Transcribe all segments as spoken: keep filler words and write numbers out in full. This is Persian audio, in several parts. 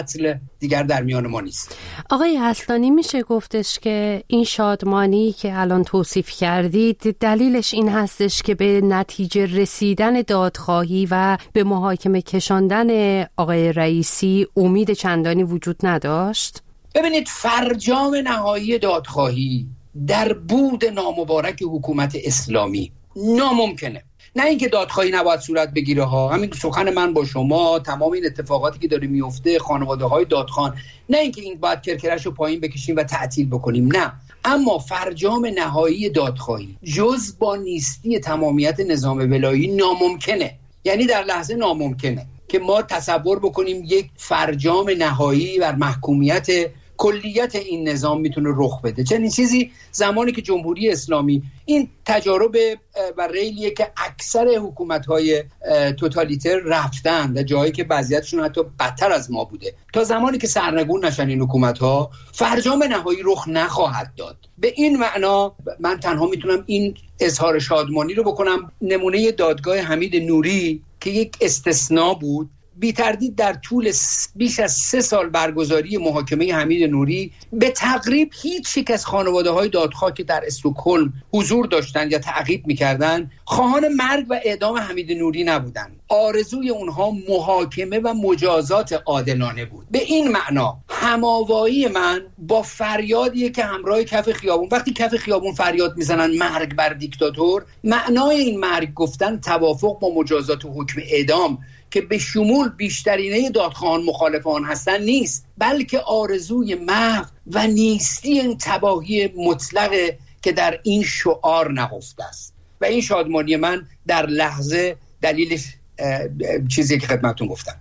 قتل دیگر در میان ما نیست. آقای اصلانی میشه گفتش که این شادمانی که الان توصیف کردید دلیلش این هستش که به نتیجه رسیدن دادخواهی و به محاکمه کشاندن آقای رئیسی امید چندانی وجود نداشت؟ ببینید، فرجام نهایی دادخواهی در بود نامبارک حکومت اسلامی ناممکنه. نه اینکه دادخواهی نباید صورت بگیره ها، همین سخن من با شما، تمام این اتفاقاتی که داره میفته، خانواده های دادخوان، نه اینکه این باید کرکرش رو پایین بکشیم و تعطیل بکنیم، نه، اما فرجام نهایی دادخواهی جز با نیستی تمامیت نظام ولایی ناممکنه. یعنی در لحظه ناممکنه که ما تصور بکنیم یک فرجام نهایی بر محکومیت کلیت این نظام میتونه رخ بده. چنین چیزی زمانی که جمهوری اسلامی، این تجارب و ریلیه که اکثر حکومت‌های توتالیتر رفتن و جایی که وضعیتشون حتی بدتر از ما بوده، تا زمانی که سرنگون نشن این حکومت‌ها فرجام نهایی رخ نخواهد داد. به این معنا من تنها میتونم این اظهار شادمانی رو بکنم. نمونه دادگاه حمید نوری که یک استثناء بود، بی تردید در طول بیش از سه سال برگزاری محاکمه حمید نوری به تقریب هیچ یک از خانواده های دادخواه که در استکهلم حضور داشتند یا تعقیب میکردند خواهان مرگ و اعدام حمید نوری نبودند. آرزوی اونها محاکمه و مجازات عادلانه بود. به این معنا هماوایی من با فریادیه که همراه کف خیابون، وقتی کف خیابون فریاد میزنن مرگ بر دیکتاتور، معنای این مرگ گفتن توافق با مجازات و حکم اعدام که به شمول بیشترینه دادخواهان مخالف آن هستن نیست، بلکه آرزوی محو و نیستی این تباهی مطلقه که در این شعار نهفته است. و این شادمانی من در لحظه دلیلش چیزی که خدمتتون گفتم.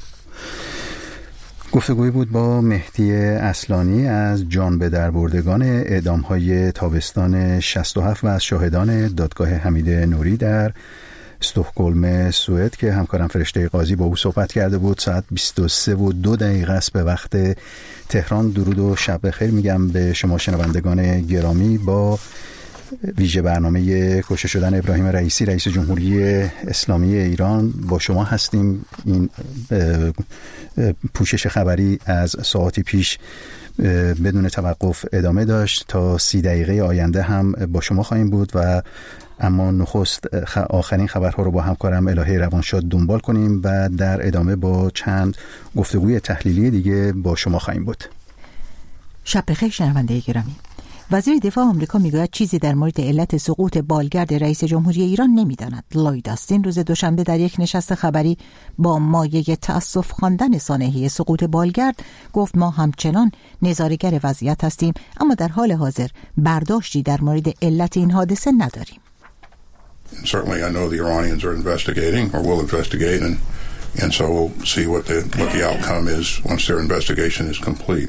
گفتگوی بود با مهدی اصلانی از جان به در بردگان اعدام‌های تابستان شصت و هفت و از شاهدان دادگاه حمید نوری در استکهلم سوئد که همکارم فرشته قاضی با او صحبت کرده بود. ساعت بیست و سه و دو دقیقه است به وقت تهران. درود و شب بخیر میگم به شما شنوندگان گرامی. با ویژه برنامه کشته شدن ابراهیم رئیسی رئیس جمهوری اسلامی ایران با شما هستیم. این پوشش خبری از ساعتی پیش بدون توقف ادامه داشت. تا سی دقیقه آینده هم با شما خواهیم بود و اما نخست آخرین خبرها رو با همکارم الهه روانشاد دنبال کنیم و در ادامه با چند گفتگوی تحلیلی دیگه با شما خواهیم بود. شب بخیر شنونده گرامی. وزیر دفاع آمریکا میگوید چیزی در مورد علت سقوط بالگرد رئیس جمهوری ایران نمیداند. لوید آستین روز دوشنبه در یک نشست خبری با مایه تأسف خواندن سانحه سقوط بالگرد گفت ما همچنان نظاره‌گر وضعیت هستیم، اما در حال حاضر برداشتی در مورد علت این حادثه نداریم. Certainly I know the Iranians are investigating or will investigate and and so we'll see what the what the outcome is once their investigation is complete.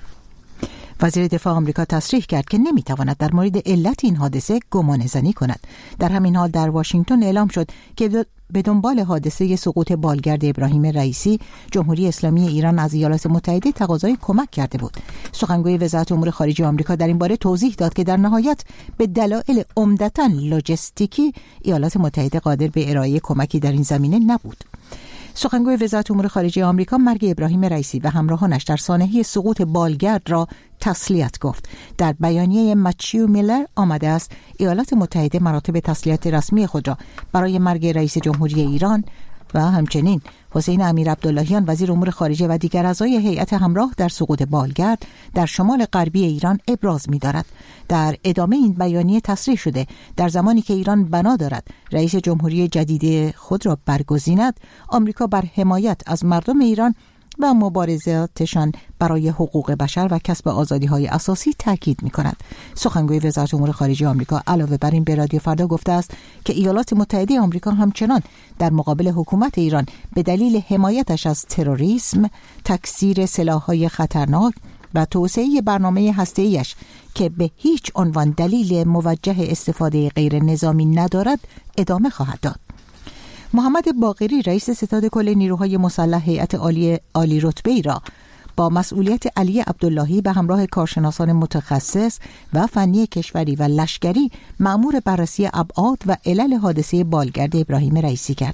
وزیر دفاع آمریکا تصریح کرد که نمیتواند در مورد علت این حادثه گمانه‌زنی کند. در همین حال در واشنگتن اعلام شد که به دنبال حادثه سقوط بالگرد ابراهیم رئیسی، جمهوری اسلامی ایران از ایالات متحده تقاضای کمک کرده بود. سخنگوی وزارت امور خارجه آمریکا در این باره توضیح داد که در نهایت به دلایل عمدتاً لوجستیکی ایالات متحده قادر به ارائه کمکی در این زمینه نبود. سخنگوی وزارت امور خارجه آمریکا مرگ ابراهیم رئیسی و همراهانش در سانحه سقوط بالگرد را تسلیت گفت. در بیانیه مچیو میلر آمده است ایالات متحده مراتب تسلیت رسمی خود را برای مرگ رئیس جمهوری ایران و همچنین حسین امیر عبداللهیان وزیر امور خارجه و دیگر اعضای هیئت همراه در سقوط بالگرد در شمال غربی ایران ابراز می‌دارد. در ادامه این بیانیه تصریح شده در زمانی که ایران بنا دارد رئیس جمهوری جدید خود را برگزیند، آمریکا بر حمایت از مردم ایران و مبارزاتشان برای حقوق بشر و کسب آزادی‌های اساسی تاکید می‌کند. سخنگوی وزارت امور خارجه آمریکا علاوه بر این به رادیو فردا گفته است که ایالات متحده آمریکا همچنان در مقابل حکومت ایران به دلیل حمایتش از تروریسم، تکثیر سلاح‌های خطرناک و توسعه برنامه هسته‌ایش که به هیچ عنوان دلیل موجه استفاده غیر نظامی ندارد ادامه خواهد داد. محمد باقری رئیس ستاد کل نیروهای مسلح هیئت عالی عالی رتبه‌ای را با مسئولیت علی عبداللهی به همراه کارشناسان متخصص و فنی کشوری و لشکری مأمور بررسی ابعاد و علل حادثه بالگرد ابراهیم رئیسی کرد.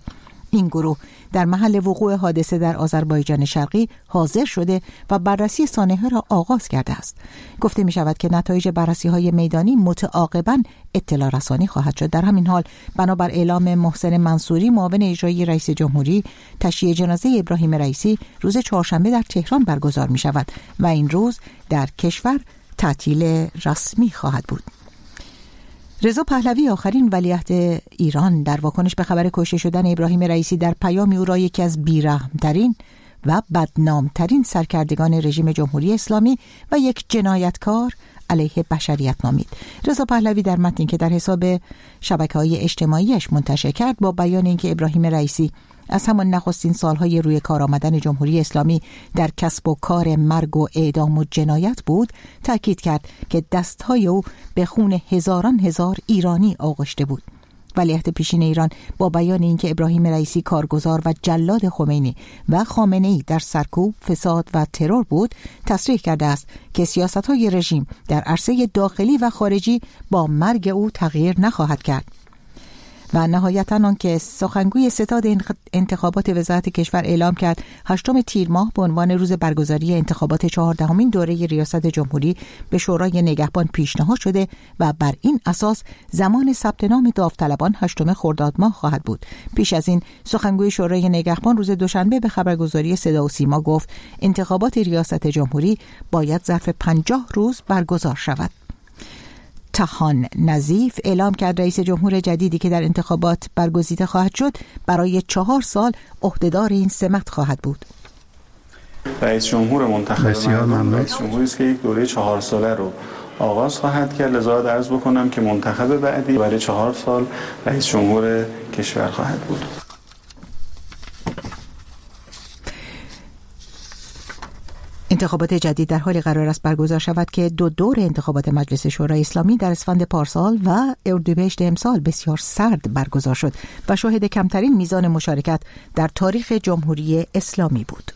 این گروه در محل وقوع حادثه در آذربایجان شرقی حاضر شده و بررسی سانحه را آغاز کرده است. گفته می شود که نتایج بررسی‌های میدانی متعاقباً اطلاع رسانی خواهد شد. در همین حال بنابر اعلام محسن منصوری معاون اجرایی رئیس جمهوری، تشییع جنازه ابراهیم رئیسی روز چهارشنبه در تهران برگزار می شود و این روز در کشور تعطیل رسمی خواهد بود. رضا پهلوی، آخرین ولیعهد ایران، در واکنش به خبر کشته شدن ابراهیم رئیسی در پیامی او را یکی از بی‌رحم‌ترین و بدنامترین سرکردگان رژیم جمهوری اسلامی و یک جنایتکار علیه بشریت نامید. رضا پهلوی در متنی که در حساب شبکه‌های اجتماعیش منتشر کرد با بیان اینکه ابراهیم رئیسی از همان نخستین سالهای روی کار آمدن جمهوری اسلامی در کسب و کار مرگ و اعدام و جنایت بود، تأکید کرد که دستهای او به خون هزاران هزار ایرانی آغشته بود. ولیعهد پیشین ایران با بیان اینکه ابراهیم رئیسی کارگزار و جلاد خمینی و خامنه‌ای در سرکوب، فساد و ترور بود، تصریح کرده است که سیاست‌های رژیم در عرصه داخلی و خارجی با مرگ او تغییر نخواهد کرد. و نهایتاً آنکه سخنگوی ستاد انتخابات وزارت کشور اعلام کرد هشتم تیر ماه به عنوان روز برگزاری انتخابات چهاردهمین دوره ریاست جمهوری به شورای نگهبان پیشنهاد شده و بر این اساس زمان ثبت نام داوطلبان هشتم خرداد ماه خواهد بود. پیش از این سخنگوی شورای نگهبان روز دوشنبه به خبرگزاری صدا و سیما گفت انتخابات ریاست جمهوری باید ظرف پنجاه روز برگزار شود. تهان نظیف اعلام کرد رئیس جمهور جدیدی که در انتخابات برگزیده خواهد شد برای چهار سال عهدهدار این سمت خواهد بود. رئیس جمهور منتخب بسیار ممنون. رئیس جمهوری است که یک دوره چهار ساله رو آغاز خواهد کرد. لذا عرض بکنم که منتخب بعدی برای چهار سال رئیس جمهور کشور خواهد بود. انتخابات جدید در حالی قرار است برگزار شود که دو دور انتخابات مجلس شورای اسلامی در اسفند پارسال و اردیبهشت امسال بسیار سرد برگزار شد و شاهد کمترین میزان مشارکت در تاریخ جمهوری اسلامی بود.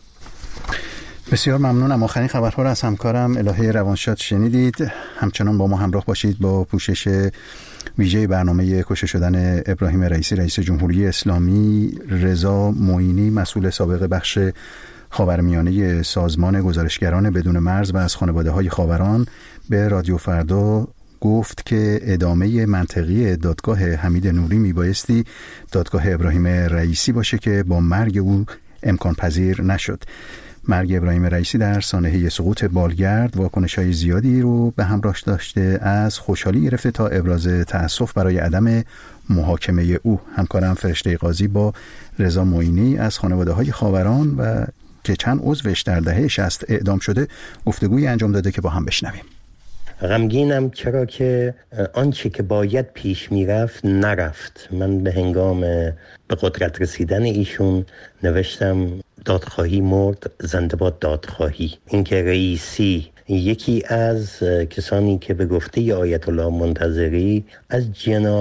بسیار ممنونم. آخرین خبرها را از همکارم الهه روانشاد شنیدید. همچنان با ما همراه باشید با پوشش ویژه برنامه کشته شدن ابراهیم رئیسی رئیس جمهوری اسلامی. رضا معینی، مسئول سابق بخش خاورمیانه سازمان گزارشگران بدون مرز و از خانواده‌های خاوران، به رادیو فردا گفت که ادامه منطقی دادگاه حمید نوری میبایستی دادگاه ابراهیم رئیسی باشه که با مرگ او امکان پذیر نشد. مرگ ابراهیم رئیسی در سانحه سقوط بالگرد واکنش‌های زیادی رو به همراه داشته، از خوشحالی گرفته تا ابراز تأسف برای عدم محاکمه او. همکارم فرشته قاضی با رضا معینی از خانواده‌های خاوران و که چند عضوش در دهه شصت اعدام شده گفتگویی انجام داده که با هم بشنویم. غمگینم چرا که آنچه که باید پیش میرفت نرفت. من به هنگام به قدرت رسیدن ایشون نوشتم دادخواهی مرد، زنده باد دادخواهی. اینکه رئیسی یکی از کسانی که به گفته آیت الله منتظری از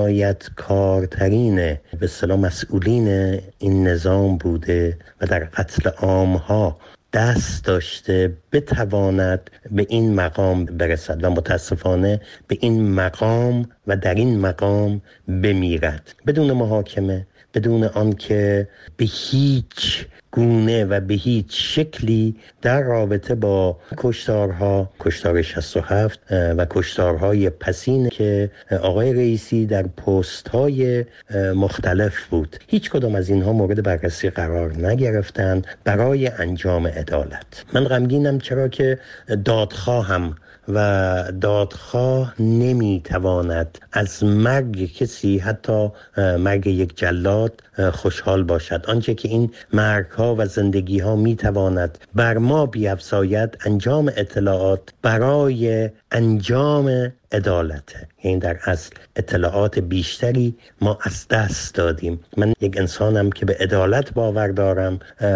جنایتکارترین به اصطلاح مسئولین این نظام بوده و در قتل عامها دست داشته، بتواند به این مقام برسد و متاسفانه به این مقام و در این مقام بمیرد بدون محاکمه، بدون آنکه به هیچ گونه و به هیچ شکلی در رابطه با کشتارها، کشتار شصت و هفت و کشتارهای پسین که آقای رئیسی در پست‌های مختلف بود، هیچ کدام از اینها مورد بررسی قرار نگرفتند برای انجام عدالت. من غمگینم چرا که دادخواهم و دادخواه نمیتواند از مرگ کسی، حتی مرگ یک جلاد، خوشحال باشد. آنچه که این مرگ‌ها و زندگی‌ها میتواند بر ما بیفزاید انجام اطلاعات برای انجام عدالته. یعنی در اصل اطلاعات بیشتری ما از دست دادیم. من یک انسانم که به عدالت باور دارم،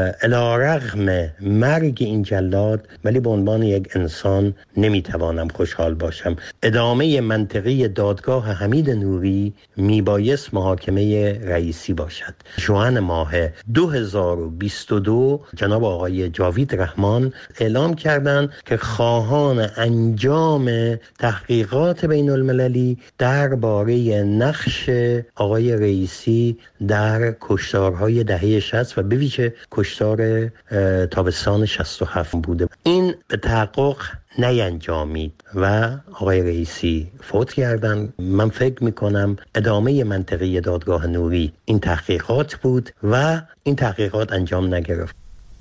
علی‌رغم مرگ این جلاد، ولی به عنوان یک انسان نمیتوانم خوشحال باشم. ادامه منطقی دادگاه حمید نوری میبایست محاکمه رئیسی باشد. ژوئن ماه دو هزار و بیست و دو جناب آقای جاوید رحمان اعلام کردند که خواهان انجام تحقیقات تحقیقات بین المللی درباره نقش آقای رئیسی در کشتارهای دهه شصت و به ویژه کشتار تابستان شصت و هفت بوده. این به تحقق نینجامید و آقای رئیسی فوت کردن. من فکر میکنم ادامه منطقه دادگاه نوری این تحقیقات بود و این تحقیقات انجام نگرفت.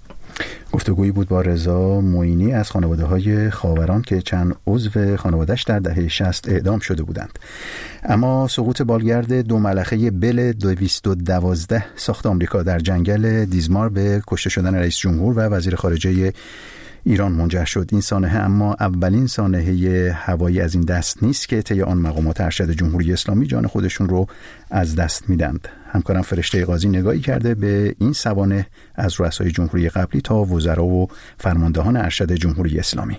گفتگویی بود با رضا معینی از خانواده های خاوران که چند عضو خانواده‌اش در دهه شصت اعدام شده بودند. اما سقوط بالگرد دو ملخه بل دویست و دوازده ساخت آمریکا در جنگل دیزمار به کشته شدن رئیس جمهور و وزیر خارجه ایران منجر شد. این سانحه اما اولین سانحه هوایی از این دست نیست که طی آن مقامات ارشد جمهوری اسلامی جان خودشون رو از دست میدند. همکارم فرشته قاضی نگاهی کرده به این سوانح از رؤسای جمهوری قبلی تا وزرا و فرماندهان ارشد جمهوری اسلامی.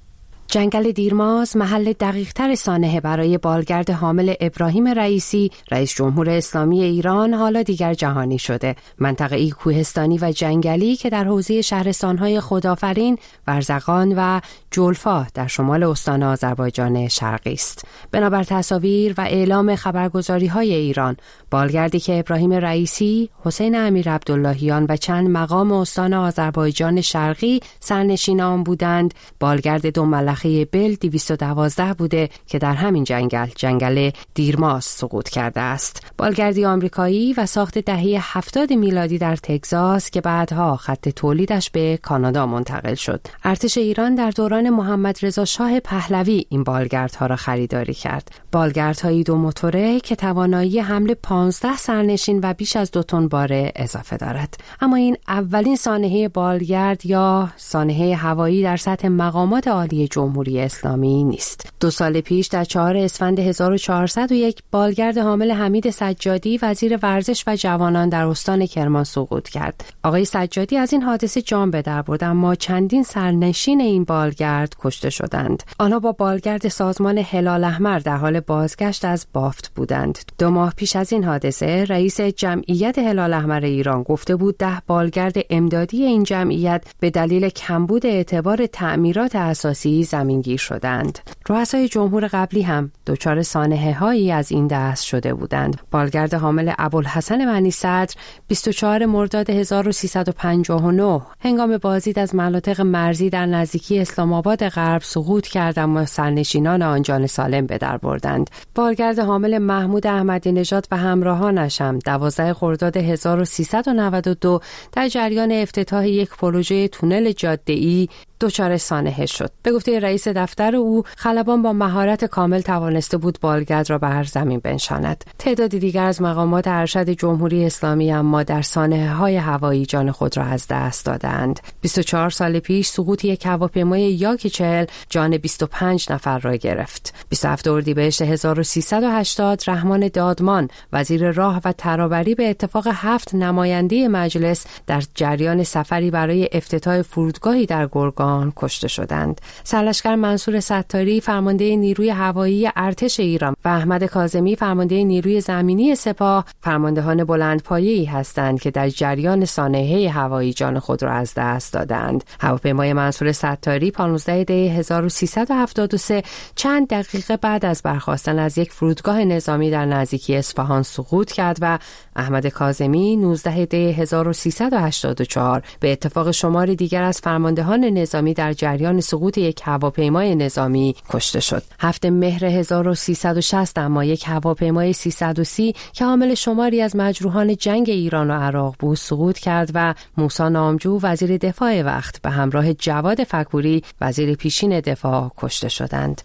جنگل دیرماز محل دقیق‌تر سانحه برای بالگرد حامل ابراهیم رئیسی رئیس جمهور اسلامی ایران حالا دیگر جهانی شده. منطقه‌ای کوهستانی و جنگلی که در حوزه شهرستان‌های خدافرین، ورزقان و جلفا در شمال استان آذربایجان شرقی است. بنابر تصاویر و اعلام خبرگزاری‌های ایران، بالگردی که ابراهیم رئیسی، حسین امیرعبداللهیان و چند مقام استان آذربایجان شرقی سرنشین آن بودند، بالگرد دو ملخه بل دویست و دوازده بوده که در همین جنگل جنگل دیرماز سقوط کرده است. بالگردی آمریکایی و ساخت دهه هفتاد میلادی در تگزاس که بعدها خط تولیدش به کانادا منتقل شد. ارتش ایران در دوران محمد رضا شاه پهلوی این بالگردها را خریداری کرد. بالگردهای دو موتوره که توانایی حمل پانزده سرنشین و بیش از دو تن بار اضافه دارد. اما این اولین سانحه بالگرد یا سانحه هوایی در سطح مقامات عالی جمهوری اسلامی نیست. دو سال پیش در چهار اسفند هزار و چهارصد و یک بالگرد حامل حمید سجادی وزیر ورزش و جوانان در استان کرمان سقوط کرد. آقای سجادی از این حادثه جان به در برد، اما چندین سرنشین این بالگرد کشته شدند. آنها با بالگرد سازمان هلال احمر در حال بازگشت از بافت بودند. دو ماه پیش از این حادثه رئیس جمعیت هلال احمر ایران گفته بود ده بالگرد امدادی این جمعیت به دلیل کمبود اعتبار تعمیرات اساسی زمینگیر شدند. رؤسای جمهور قبلی هم دچار سانحه هایی از این دست شده بودند. بالگرد حامل ابوالحسن بنی صدر بیست و چهارم مرداد هزار و سیصد و پنجاه و نه هنگام بازدید از مناطق مرزی در نزدیکی اسلام آباد غرب سقوط کرد، اما سرنشینان آن جان سالم به در بردند. بالگرد حامل محمود احمدی نژاد و همراهانش هم دوازده خرداد هزار و سیصد و نود و دو در جریان افتتاح یک پروژه تونل جاده‌ای دچار سانحه شد. به گفته رئیس دفتر او، خلبان با مهارت کامل توانسته بود بالگرد را بر زمین بنشاند. تعدادی دیگر از مقامات ارشد جمهوری اسلامی اما در سانحه‌های هوایی جان خود را از دست دادند. بیست و چهار سال پیش سقوط یک هواپیمای یاکی چهل جان بیست و پنج نفر را گرفت. بیست و هفتم اردیبهشت هزار و سیصد و هشتاد رحمان دادمان وزیر راه و ترابری به اتفاق هفت نماینده مجلس در جریان سفری برای افتتاح فرودگاهی در گرگان کشته شدند. سرلشکر منصور ستاری فرمانده نیروی هوایی ارتش ایران و احمد کاظمی فرمانده نیروی زمینی سپاه فرماندهان بلندپایه‌ای هستند که در جریان سانحه هوایی جان خود را از دست دادند. هواپیمای منصور ستاری پانزده دی هزار و سیصد و هفتاد و سه چند دقیقه بعد از برخاستن از یک فرودگاه نظامی در نزدیکی اصفهان سقوط کرد و احمد کاظمی نوزده دی هزار و سیصد و هشتاد و چهار به اتفاق شمار دیگر از فرماندهان نظامی در جریان سقوط یک هواپیمای نظامی کشته شد. هفتم مهر هزار و سیصد و شصت اما یک هواپیمای سیصد و سی که حامل شماری از مجروحان جنگ ایران و عراق بود سقوط کرد و موسی نامجو وزیر دفاع وقت به همراه جواد فکوری وزیر پیشین دفاع کشته شدند.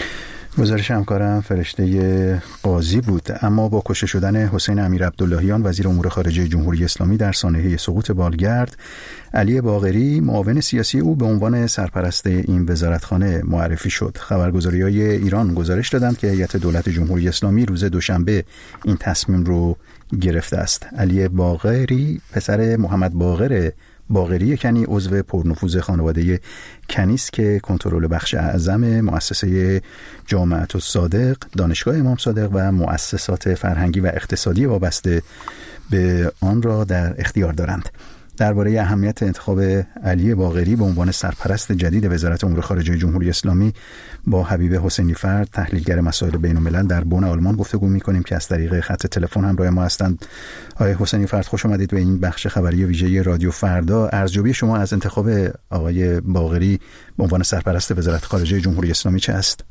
گزارش همکارم فرشته قاضی بود. اما با کشته شدن حسین امیرعبداللهیان وزیر امور خارجه جمهوری اسلامی در سانحه سقوط بالگرد، علی باقری معاون سیاسی او به عنوان سرپرست این وزارتخانه معرفی شد. خبرگزاری‌های ایران گزارش دادند که هیئت دولت جمهوری اسلامی روز دوشنبه این تصمیم رو گرفته است. علی باقری پسر محمد باقر باقری کنی عضو پرنفوذ خانواده کنی است که کنترل بخش اعظم مؤسسه جامعه الصادق، دانشگاه امام صادق و مؤسسات فرهنگی و اقتصادی وابسته به آن را در اختیار دارند. درباره اهمیت انتخاب علی باقری به عنوان سرپرست جدید وزارت امور خارجه جمهوری اسلامی با حبیب حسینی فرد، تحلیلگر مسائل بین الملل در بن آلمان گفتگو می‌کنیم که از طریق خط تلفن همراه ما هستند. آقای حسینی فرد، خوش آمدید به این بخش خبری ویژه رادیو فردا. ارزیابی شما از انتخاب آقای باقری به عنوان سرپرست وزارت خارجه جمهوری اسلامی چه است؟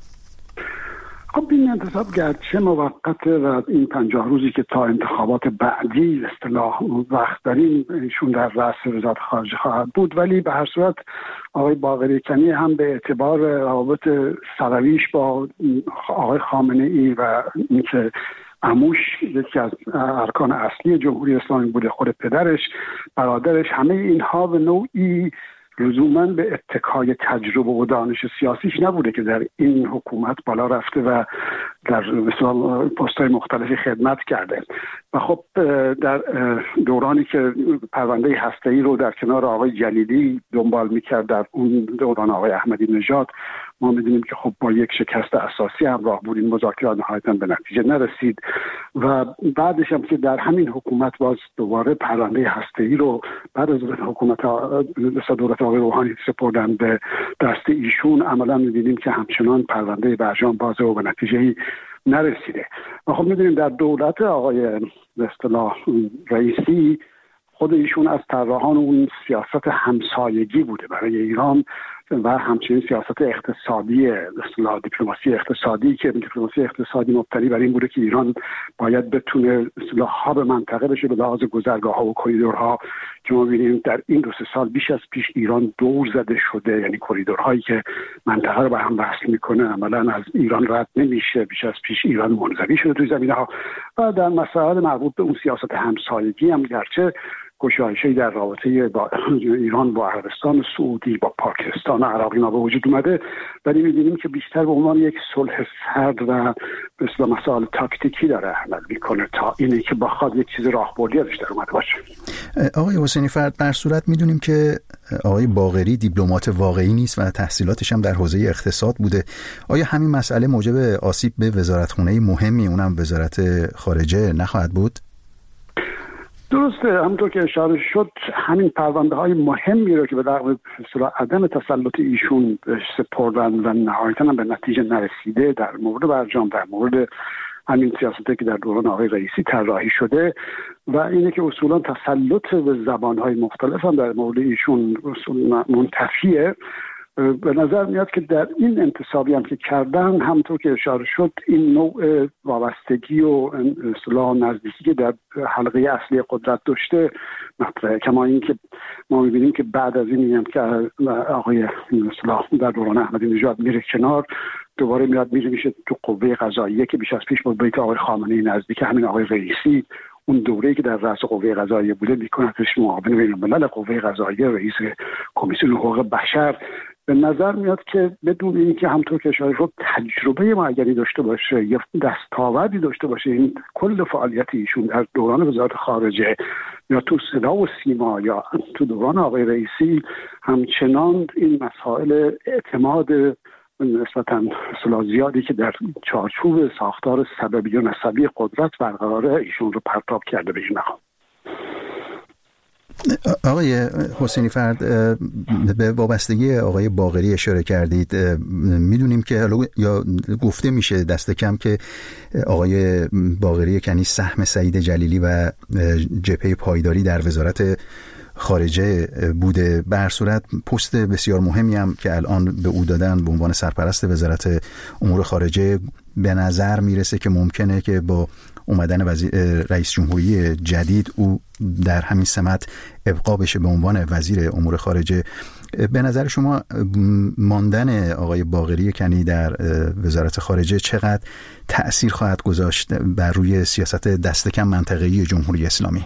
خب این انتصاب گرچه موقته و این پنجاه روزی که تا انتخابات بعدی اصطلاح وقت داریم ایشون در رأس وزارت خارجه خواهد بود، ولی به هر صورت آقای باقری کنی هم به اعتبار روابط سرویش با آقای خامنه ای و اینکه عموش یکی از ارکان اصلی جمهوری اسلامی بوده، خود پدرش، برادرش، همه اینها به نوعی لزوماً به اتکای تجربه و دانش سیاسیش نبوده که در این حکومت بالا رفته و در مثلا پست‌های مختلفی خدمت کرده. و خب در دورانی که پرونده هسته‌ای رو در کنار آقای جلیلی دنبال می‌کرد، در اون دوران آقای احمدی نژاد، ما می‌دونیم که خب با یک شکست اساسی همراه بود. این مذاکرات نهایتاً به نتیجه نرسید و بعدش هم که در همین حکومت باز دوباره پرونده هسته‌ای رو بعد از حکومت دولت آقای روحانی سپردن به دست ایشون، عملاً می‌بینیم که همچنان پرونده برجام بازه و به نتیجه‌ای نرسیده. و خب می‌دونیم در دولت آقای به اصطلاح رئیسی خود ایشون از طراحان اون سیاست همسایگی بوده برای ایران و همچنین سیاست اقتصادی، اصطلاح دیپلماسی اقتصادی، که دیپلماسی اقتصادی مبتنی بر این بوده که ایران باید بتونه اصطلاح هاب منطقه بشه به لحاظ گذرگاه‌ها و کریدورها، که ما ببینیم در این دو سه سال بیش از پیش ایران دور زده شده، یعنی کریدورهایی که منطقه رو به هم وصل میکنه عملاً از ایران رد نمیشه. بیش از پیش ایران منزوی شده توی زمینه‌ها. و در مسائل مربوط به اون سیاست همسایگی هم گرچه گشایشی در رابطه با ایران با عربستان سعودی، با پاکستان و عراقی‌ها به وجود اومده، ولی می‌بینیم که بیشتر به عنوان یک صلح سرد و به اصطلاح مسائل تاکتیکی داره عمل می‌کنه تا اینی که بخواد یک چیز راهبردی ازش در اومده باشه. آقای حسینی فرد، بر صورت می‌دونیم که آقای باقری دیپلمات واقعی نیست و تحصیلاتش هم در حوزه اقتصاد بوده. آیا همین مسئله موجب آسیب به وزارتخونه مهمی، اونم وزارت خارجه، نخواهد بود؟ درسته، همونطور که اشاره شد همین پرونده های مهمی رو که به دلیل عدم تسلط ایشون سپردن و نهایتاً هم به نتیجه نرسیده در مورد برجام، در مورد همین سیاستی که در دوران آقای رئیسی طراحی شده و اینه که اصولا تسلط به زبانهای مختلف هم در مورد ایشون اصولا منتفیه. به نظر میاد که در این انتصابی هم که کردن، همونطور که اشاره شد، این نوع وابستگی و اصطلاح نزدیکی که در حلقه اصلی قدرت داشته مطرحه. کما این که ما میبینیم که بعد از این میگم که آقای اصطلاح در دوران احمدی نژاد میره کنار، دوباره میاد میره میشه تو قوه قضاییه که بیش از پیش با بیت آقای خامنه‌ای نزدیک همین آقای رئیسی، اون دوره‌ای که در رأس قوه قضاییه بوده میکنه توش معاون بین الملل قوه قضاییه، رئیس کمیسیون حقوق بشر. به نظر میاد که بدون اینکه همونطور که اشاره شد تجربه معینی داشته باشه یا دستاوردی داشته باشه، این کل فعالیت ایشون در دوران وزارت خارجه یا تو صدا و سیما یا تو دوران آقای رئیسی، همچنان این مسائل اعتماد نسبتاً اصطلاح زیادی که در چارچوب ساختار سببی و نسبی قدرت برقراره ایشون رو پرتاب کرده به این مقام. آقای حسینی فرد، به وابستگی آقای باقری اشاره کردید. میدونیم که یا گفته میشه دست کم که آقای باقری کنی سهم سعید جلیلی و جبهه پایداری در وزارت خارجه بوده. به هر صورت پست بسیار مهمی هم که الان به او دادن به عنوان سرپرست وزارت امور خارجه، به نظر میرسه که ممکنه که با اومدن وزیر رئیس جمهوری جدید او در همین سمت ابقا بشه به عنوان وزیر امور خارجه. به نظر شما ماندن آقای باقری کنی در وزارت خارجه چقدر تأثیر خواهد گذاشت بر روی سیاست دست کم منطقه‌ای جمهوری اسلامی؟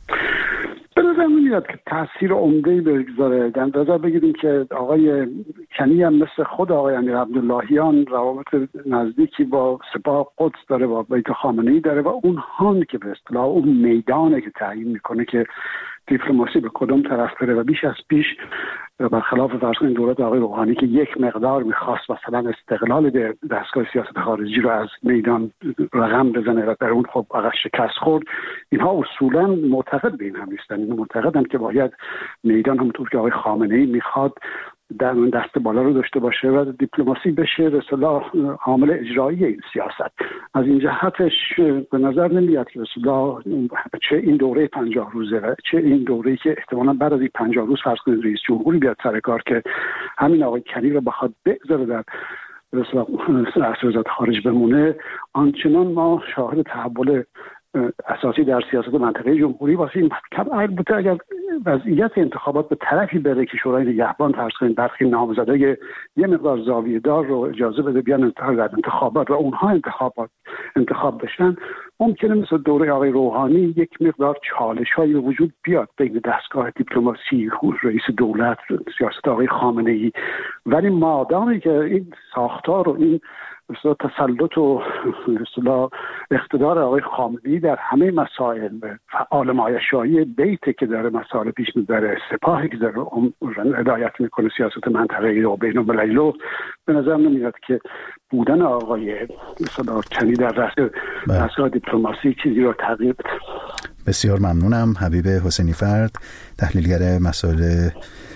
به نظر میاد که تأثیر عمده‌ای بگذاره. در نظر بگیریم که آقای کنی هم مثل خود آقای امیر عبداللهیان روابط نزدیکی با سپاه قدس داره، با بیت خامنه‌ای داره و اونها که به اصطلاح اون میدانه که تعیین میکنه که دیپلماسی به کدوم طرف بره و بیش از پیش برخلاف فرض کنید دولت آقای روحانی که یک مقدار میخواست مثلا استقلال دستگاه سیاست خارجی رو از میدان رقم بزنه و در اون خب عقب شکست خورد، اینها اصولا معتقد به این هم نیستن. اینها معتقدن که باید میدان همونطور که آقای خامنه‌ای میخواد در اون دست بالا رو داشته باشه و دیپلماسی بشه به اصطلاح عامل اجرایی این سیاست. از این جهتش به نظر نمیاد که به اصطلاح چه این دوره پنجاه روزه و چه این دوره‌ای که احتمالاً بعد از این پنجاه روز فرض کنید رئیس جمهوری بیاد سر کار که همین آقای کنی رو بخواد بگذاره در به اصطلاح رئیس وزارت خارج بمونه، آنچنان ما شاهد تحول اساسی در سیاست منطقه جمهوری باشیم. البته اگر وضعیت انتخابات به طرفی بره که شورای نگهبان فرض کنید برخی نامزدای یه مقدار زاویه دار رو اجازه بده بیان در انتخابات و اونها انتخابات انتخاب بشن، ممکنه مثل دوره آقای روحانی یک مقدار چالش‌هایی به وجود بیاد بین دستگاه دیپلماسی، رئیس دولت، سیاست آقای خامنه‌ای. ولی مادامی که این ساختار و این مثلا تسلط و مثلا اقتدار آقای خامنه‌ای در همه مسائل، فعال مایشایی بیت که داره مسائل پیش میبره، سپاهی که داره هدایت میکنه سیاست منطقه‌ای و بین المللی، به نظر نمیاد که بودن آقای مثلا کنی در رأس دستگاه دیپلماسی چیزی رو تغییر بده. بسیار ممنونم. حبیب حسینی فرد، تحلیلگر مسائل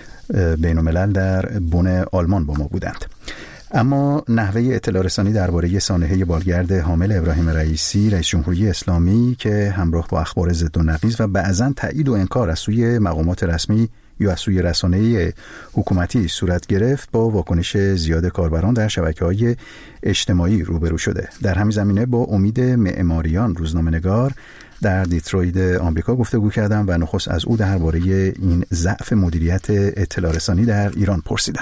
بین الملل در بن آلمان با ما بودند. اما نحوه اطلاع رسانی درباره سانحه بالگرد حامل ابراهیم رئیسی رئیس جمهوری اسلامی که همراه با اخبار ضد و نقیض و بعضاً تایید و انکار از سوی مقامات رسمی یا از سوی رسانه‌ای حکومتی صورت گرفت، با واکنش زیاد کاربران در شبکه‌های اجتماعی روبرو شده. در همین زمینه با امید معماریان، روزنامه‌نگار در دیترویت آمریکا گفتگو کردم و نخست از او درباره این ضعف مدیریت اطلاع رسانی در ایران پرسیدم.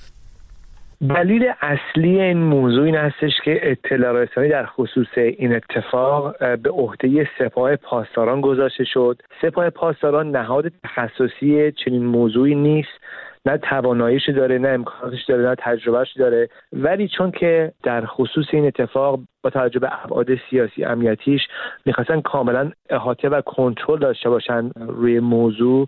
دلیل اصلی این موضوع این هستش که اطلاع رسانی در خصوص این اتفاق به عهده سپاه پاسداران گذاشته شد. سپاه پاسداران نهاد تخصصی چنین موضوعی نیست، نه تواناییش داره، نه امکاناتش داره، نه تجربهش داره، ولی چون که در خصوص این اتفاق با توجه به ابعاد سیاسی امنیتیش میخواستن کاملا احاطه و کنترل داشته باشن روی موضوع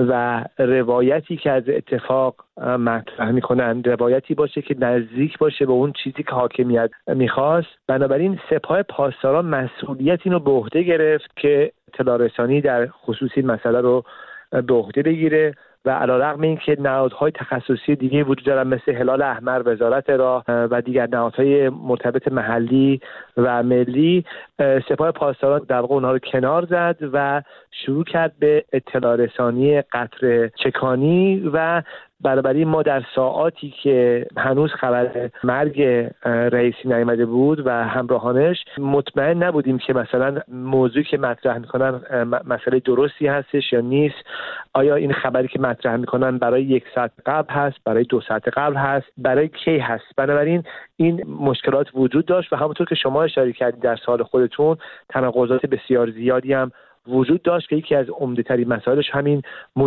و روایتی که از اتفاق مطرح میکنن روایتی باشه که نزدیک باشه به اون چیزی که حاکمیت میخواست، بنابراین سپاه پاسداران مسئولیت اینو به عهده گرفت که اطلاع رسانی در خصوص این مسئله رو به عهده بگیره و علیرغم اینکه نهادهای تخصصی دیگه وجود دارن مثل هلال احمر، وزارت راه و دیگر نهادهای مرتبط محلی و ملی، سپاه پاسداران در واقع اونها رو کنار زد و شروع کرد به اطلاع رسانی قطره چکانی و بنابراین ما در ساعاتی که هنوز خبر مرگ رئیسی نیامده بود و همراهانش مطمئن نبودیم که مثلا موضوعی که مطرح میکنن مسئله درستی هستش یا نیست، آیا این خبری که مطرح میکنن برای یک ساعت قبل هست، برای دو ساعت قبل هست، برای کی هست. بنابراین این مشکلات وجود داشت و همونطور که شما اشاره کردید در سوال خودتون تناقضات بسیار زیادی هم وجود داشت که یکی از عمده‌ترین مسائلش همین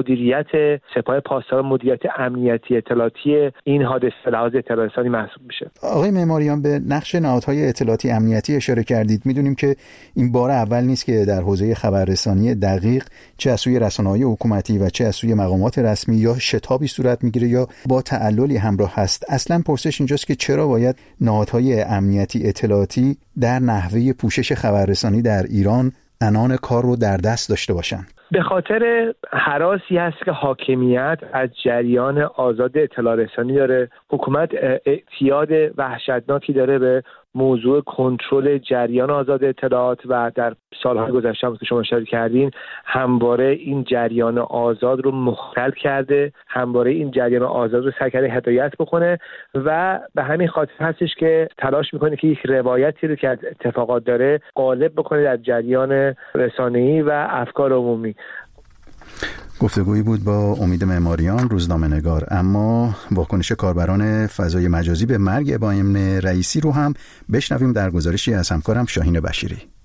مدیریت سپاه پاسداران، مدیریت امنیتی اطلاعاتی این حادثه لحاظ اطلاع رسانی محسوب میشه. آقای معماریان، به نقش نهادهای اطلاعاتی امنیتی اشاره کردید. میدونیم که این بار اول نیست که در حوزه خبررسانی دقیق چه از سوی رسانه‌های حکومتی و چه از سوی مقامات رسمی یا شتابی صورت میگیره یا با تعللی همراه هست. اصلا پرسش اینجاست که چرا باید نهادهای امنیتی اطلاعاتی در نحوه پوشش خبررسانی در ایران عنان کار رو در دست داشته باشن؟ به خاطر هراسی هست که حاکمیت از جریان آزاد اطلاع رسانی داره. حکومت اعتیاد وحشتناکی داره به موضوع کنترل جریان آزاد اطلاعات و در سالهای گذشته هم که شما اشاره کردین همواره این جریان آزاد رو مختل کرده، همواره این جریان آزاد رو سعی کرده هدایت بکنه و به همین خاطر هستش که تلاش میکنه که یک روایتی رو که از اتفاقات داره غالب بکنه در جریان رسانه‌ای و افکار عمومی. گفتگویی بود با امید معماریان، روزنامه‌نگار. اما واکنش کاربران فضای مجازی به مرگ ابراهیم رئیسی رو هم بشنویم در گزارشی از همکارم شاهین بشیری.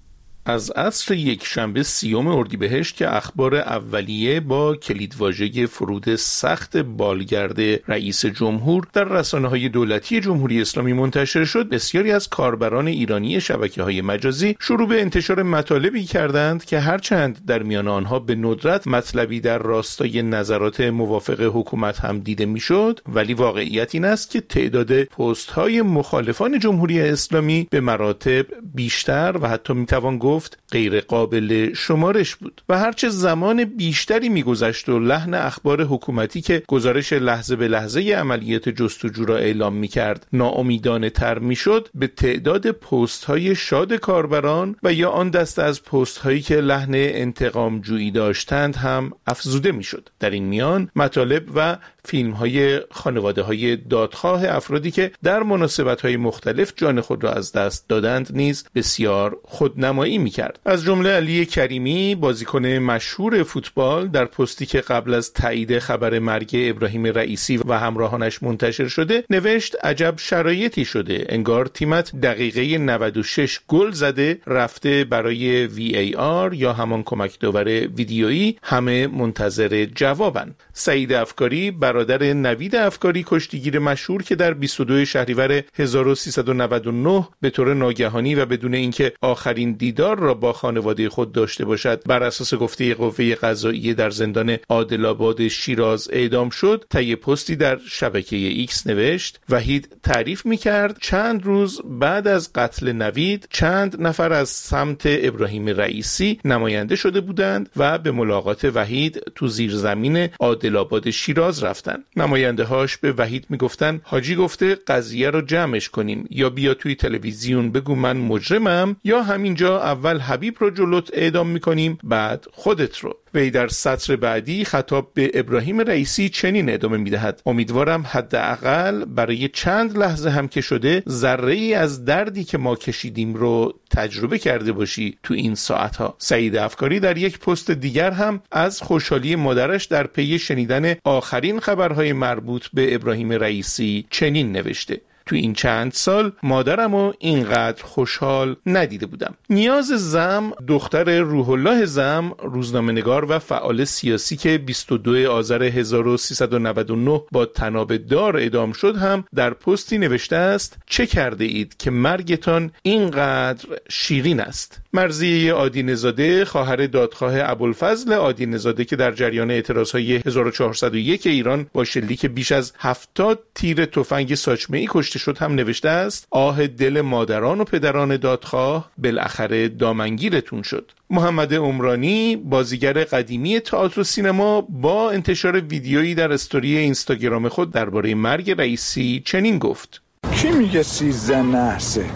از عصر یک شنبه سیوم اردیبهشت که اخبار اولیه با کلیدواژه فرود سخت بالگرد رئیس جمهور در رسانه‌های دولتی جمهوری اسلامی منتشر شد، بسیاری از کاربران ایرانی شبکه‌های مجازی شروع به انتشار مطالبی کردند که هرچند در میان آنها به ندرت مطلبی در راستای نظرات موافق حکومت هم دیده میشد، ولی واقعیت این است که تعداد پست‌های مخالفان جمهوری اسلامی به مراتب بیشتر و حتی میتوان گفت غیر قابل شمارش بود و هرچه زمان بیشتری میگذشت و لحن اخبار حکومتی که گزارش لحظه به لحظه عملیات جستجو را اعلام میکرد ناامیدانه تر میشد، به تعداد پست های شاد کاربران و یا آن دسته از پست هایی که لحن انتقام جویی داشتند هم افزوده میشد. در این میان مطالب و فیلم های خانواده های دادخواه افرادی که در مناسبت های مختلف جان خود را از دست دادند نیز بسیار خودنمایی میکرد. از جمله علی کریمی، بازیکن مشهور فوتبال، در پستی که قبل از تایید خبر مرگ ابراهیم رئیسی و همراهانش منتشر شده نوشت: عجب شرایطی شده، انگار تیمت دقیقه نود و شش گل زده رفته برای وی ای آر یا همان کمک داور ویدیویی، همه منتظر جوابن. سعید افکاری، برادر نوید افکاری کشتیگیر مشهور که در بیست و دو شهریور هزار و سیصد و نود و نه به طور ناگهانی و بدون اینکه آخرین دیدار را با خانواده خود داشته باشد بر اساس گفته قوه قضاییه در زندان عادل‌آباد شیراز اعدام شد، طی پستی در شبکه ایکس نوشت: وحید تعریف می‌کرد چند روز بعد از قتل نوید چند نفر از سمت ابراهیم رئیسی نماینده شده بودند و به ملاقات وحید تو زیرزمین عادل‌آباد شیراز رفتن. نماینده هاش به وحید میگفتن حاجی گفته قضیه رو جمعش کنیم، یا بیا توی تلویزیون بگو من مجرمم، یا همینجا اول حبیب رو جلوت اعدام میکنیم بعد خودت رو. وی در سطر بعدی خطاب به ابراهیم رئیسی چنین ادامه میدهد: امیدوارم حداقل برای چند لحظه هم که شده ذره ای از دردی که ما کشیدیم رو تجربه کرده باشی تو این ساعتها. سعید افکاری در یک پست دیگر هم از خوشحالی مادرش در پی شنیدن آخرین خبرهای مربوط به ابراهیم رئیسی چنین نوشته: تو این چند سال مادرمو اینقدر خوشحال ندیده بودم. نیاز زم، دختر روح الله زم، روزنامه‌نگار و فعال سیاسی که بیست و دو آذر هزار و سیصد و نود و نه با طناب دار اعدام شد هم در پستی نوشته است: چه کرده اید که مرگتان اینقدر شیرین است؟ مرضیه آدینه‌زاده، خواهر دادخواه ابوالفضل آدینه‌زاده که در جریان اعتراضهای هزار و چهارصد و یک ایران با شلیک بیش از هفتاد تیر تفنگ ساچمه‌ای کشته شد هم نوشته است: آه دل مادران و پدران دادخواه، بالاخره دامنگیرتون شد. محمد عمرانی، بازیگر قدیمی تئاتر و سینما، با انتشار ویدیویی در استوری اینستاگرام خود درباره مرگ رئیسی چنین گفت: کی میگه سیزده نحسه؟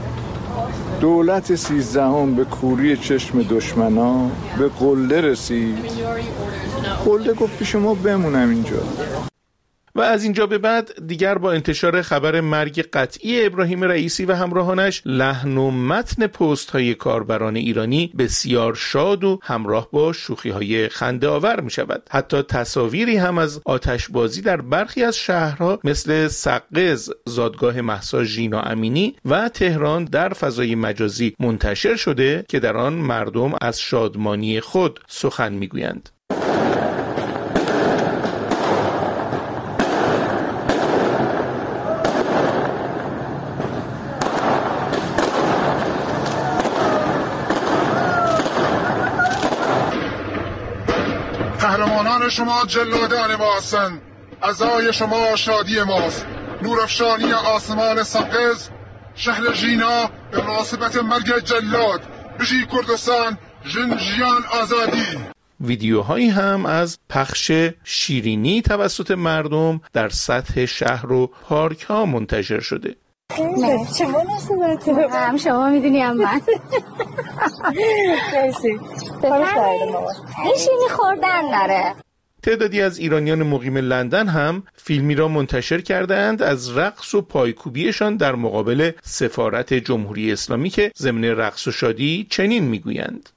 دولت سیزدهم به کوری چشم دشمنا به قله رسید. قله گفت پیش ما بمونم اینجا. و از اینجا به بعد دیگر با انتشار خبر مرگ قطعی ابراهیم رئیسی و همراهانش لحن و متن پست های کاربران ایرانی بسیار شاد و همراه با شوخی های خنده آور می شود. حتی تصاویری هم از آتشبازی در برخی از شهرها مثل سقز، زادگاه مهسا ژینا امینی و تهران در فضای مجازی منتشر شده که در آن مردم از شادمانی خود سخن می گویند. قهرمانان شما جلادان ما هستند، عزای شما شادی ماست. نورافشانی آسمان سقز، شهر ژینا به مناسبت مرگ جلاد، بژی کردستان، ژنجیان آزادی. ویدیوهایی هم از پخش شیرینی توسط مردم در سطح شهر و پارک ها منتشر شده. نه شما نصیبتی رو هم شما میدونی هم من مرسی این شیرینی خوردن داره. تعدادی از ایرانیان مقیم لندن هم فیلمی را منتشر کردند از رقص و پایکوبیشان در مقابل سفارت جمهوری اسلامی که ضمن رقص و شادی چنین میگویند: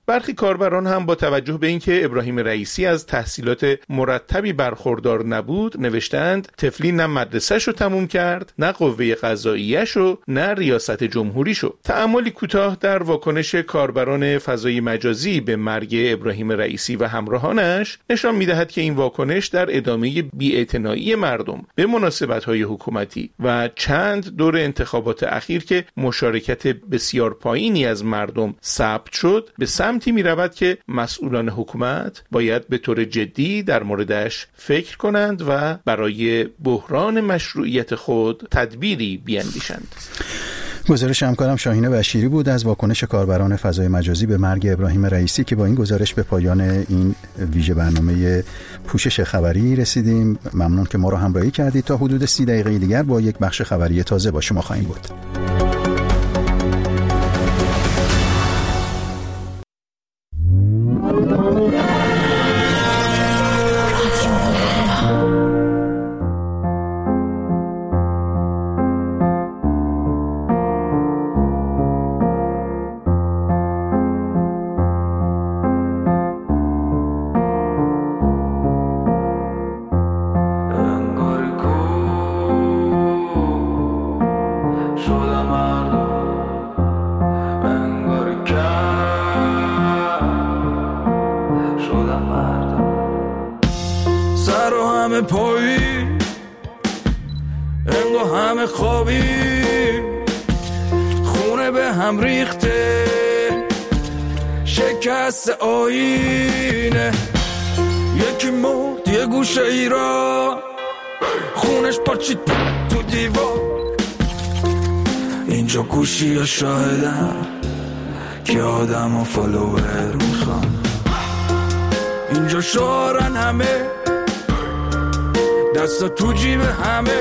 برخی کاربران هم با توجه به اینکه ابراهیم رئیسی از تحصیلات مرتبی برخوردار نبود نوشتند طفلی نه مدرسه‌شو تموم کرد، نه قوه قضاییه‌شو، نه ریاست جمهوریشو. تأملی کوتاه در واکنش کاربران فضای مجازی به مرگ ابراهیم رئیسی و همراهانش نشان می‌دهد که این واکنش در ادامه بی‌اعتنایی مردم به مناسبت‌های حکومتی و چند دور انتخابات اخیر که مشارکت بسیار پایینی از مردم ثبت شد به سمتی می‌رود که مسئولان حکومت باید به طور جدی در موردش فکر کنند و برای بحران مشروعیت خود تدبیری بیاندیشند. گزارش همکارم شاهین بشیری بود از واکنش کاربران فضای مجازی به مرگ ابراهیم رئیسی که با این گزارش به پایان این ویژه برنامه پوشش خبری رسیدیم. ممنون که ما رو همراهی کردید. تا حدود سی دقیقه دیگر با یک بخش خبری تازه با شما خواهیم بود. آینه یکی مرد یه گوشه ای را خونش پاچید تو دیوار. اینجا گوشی ها شاهدن که آدم و فالوور میخوان. اینجا شعارن همه دستا تو جیب همه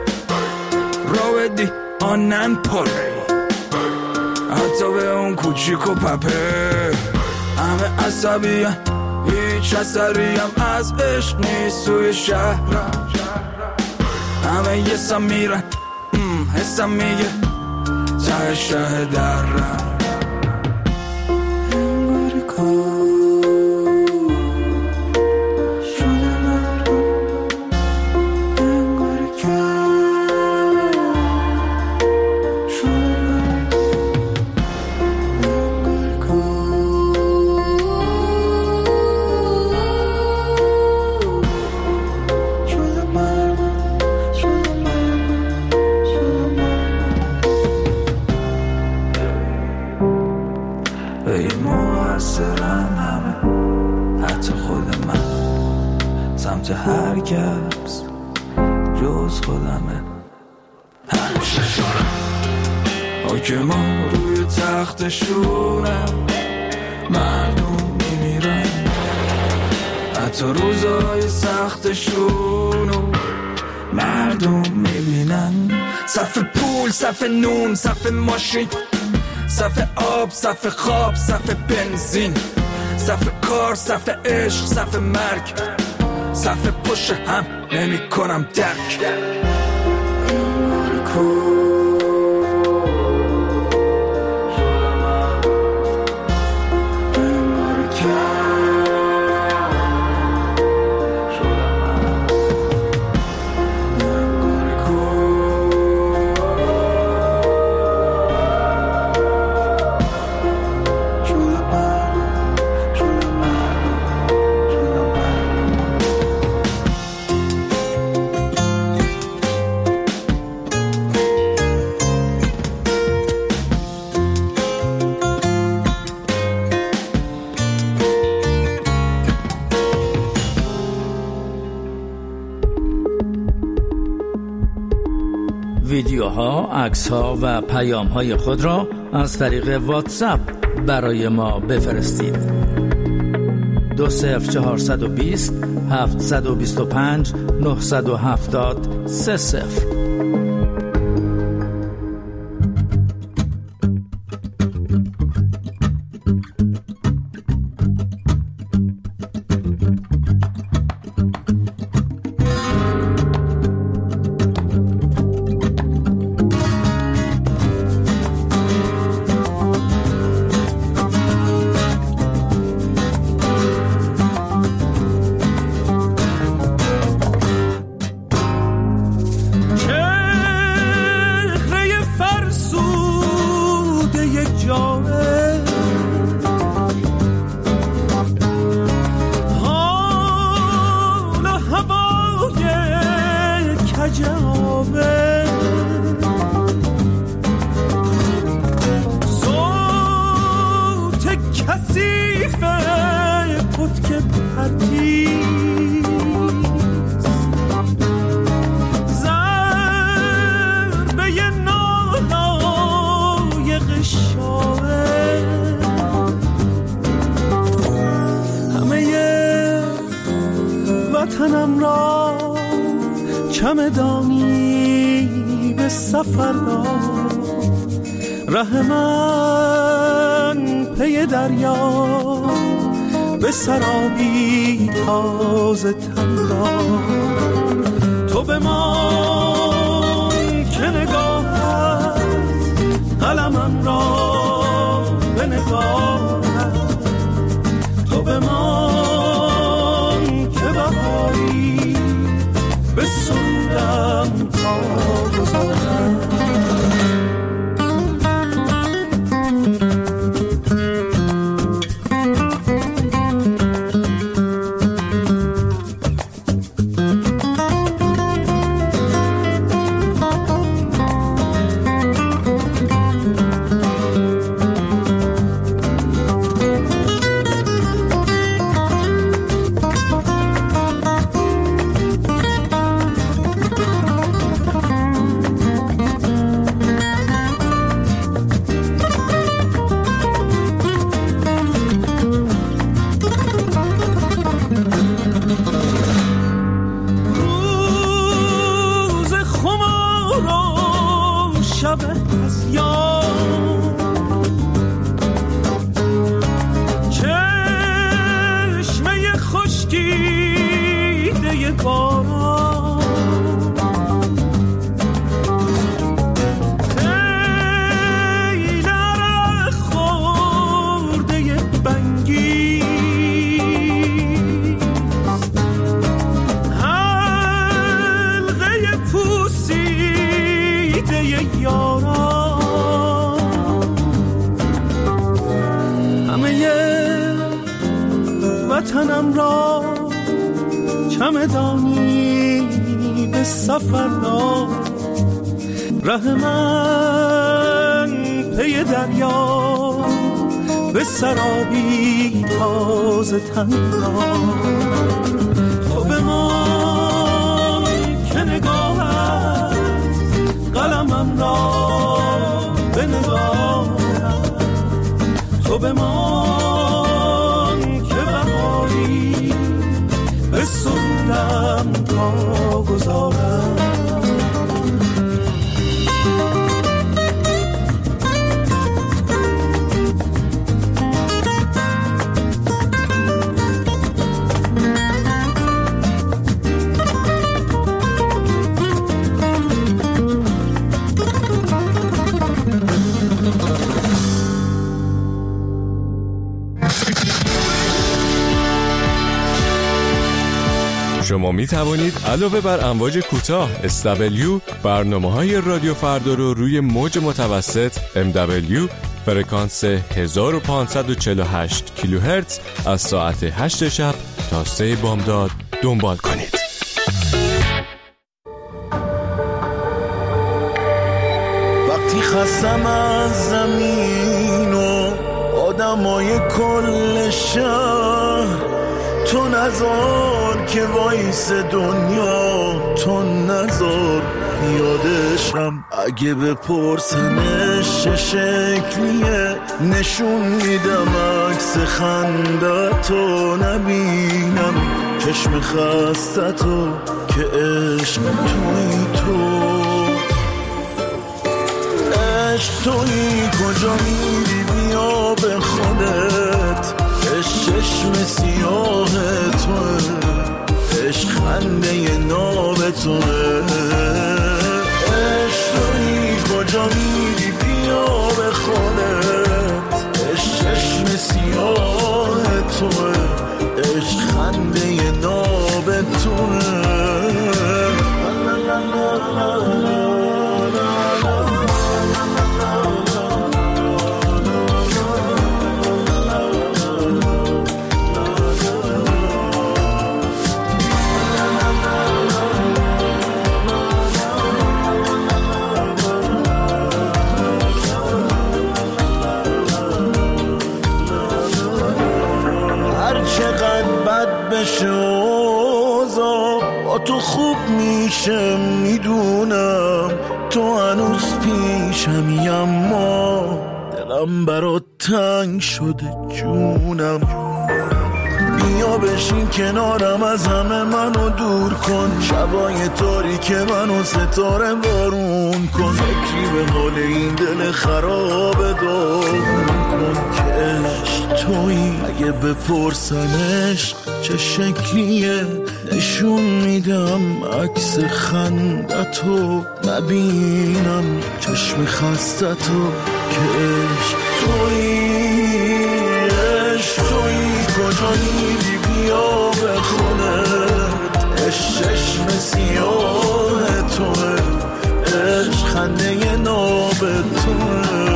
راودی آنن پاره حتی به اون کوچیک و پپه. همه عصبی هم هیچ اثری هم از عشق نیست توی شهرم. همه یه سم میرن حسم میگه ته شه درم. انگاری کن شده مردم انگاری کن شده مردم انگاری کن شده مردم شده مردم شده مردم. به این موثرن همه حتی خود من سمت هر کس جز خودمه. همیشه شارم حاکمان روی تختشونم مردم میمیرن حتی روزای سختشونو مردم میبینن. صف پول صف نون صف ماشین صف آب صف خواب صف بنزین صف کار صف عشق صف مرگ صف پشت هم نمی کنم درک. ویدیوها، عکس‌ها و پیام‌های خود را از طریق واتساپ برای ما بفرستید. دو صفر چهارصد و بیست هفتصد و بیست و پنج نهصد و هفتاد سه صفر. کثیف پتک پرتیست، ضربه نالایق شاعر همه وطنم را چمدانی به سفر داد، ره من پی دریا به سرابی تازه تن داد. تو به من که نگاهت قلمم را به نگاهت، تو به من که بهاری به سودم تا گذارم. وطنم را چمدانی به سفر داد، ره من پی دریا به سرابی تازه تن داد. تو به من که نگاهت قلمم را به نگاهت، تو به من که بهاری به سودم تا گذارم. شما می توانید علاوه بر امواج کوتاه اس دبلیو برنامه‌های رادیو فردا رو روی موج متوسط ام دبلیو فرکانس هزار و پانصد و چهل و هشت کیلوهرتز از ساعت هشت شب تا سه بامداد دنبال کنید. وقتی خستم از زمین و آدمای کل شهر، تو نذار که وایس دنیا، تو نذار یادشم. اگه بپرسنش چه شکلیه نشون میدم عکس خندتو، نبینم چشم خستتو که عشق توی تو. عشق توی کجا میری بیا به خودت، چشم سیاه توه، عشق خنده ناب توه. عشق توی کجا میری بیا به خودت، چشم سیاه توه، عشق خنده ناب توه. بشه اوضاع با تو خوب میشه میدونم تو هنوز پیشمی اما دلم برات تنگ شده جونم بیا بشین کنارم از همه منو دور کن شبای تاریک منو ستاره بارون کن فکری به حال این دل خراب داغون کن که عشق تویی اگه بپرسنش چه شکلیه نشون میدم عکس خندتو نبینم چشم خستتو که عشق تویی عشق تویی کجا میری بیا به خونه عشق چشم سیاه توه عشق خنده ناب توه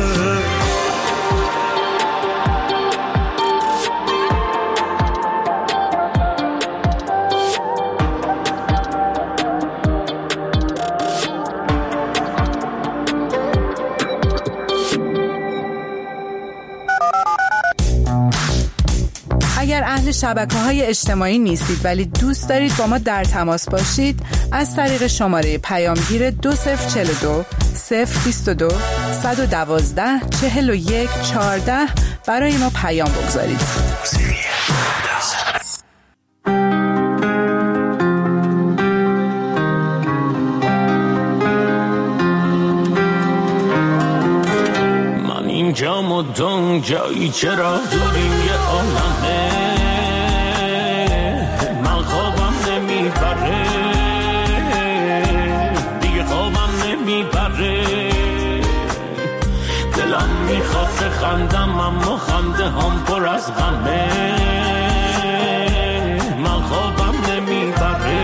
اگر اهل شبکه‌های اجتماعی نیستید ولی دوست دارید با ما در تماس باشید از طریق شماره پیامگیر دو صفر چهل و دو صفر بیست و دو صد و دوازده چهل و یک چهارده برای ما پیام بگذارید. من اینجا مدام جایی چرا دوریم یه عالمه من خوابم نمیبره دیگه خوابم نمیبره دلم میخواد خندم اما خنده هم پر از غمه من خوابم نمیبره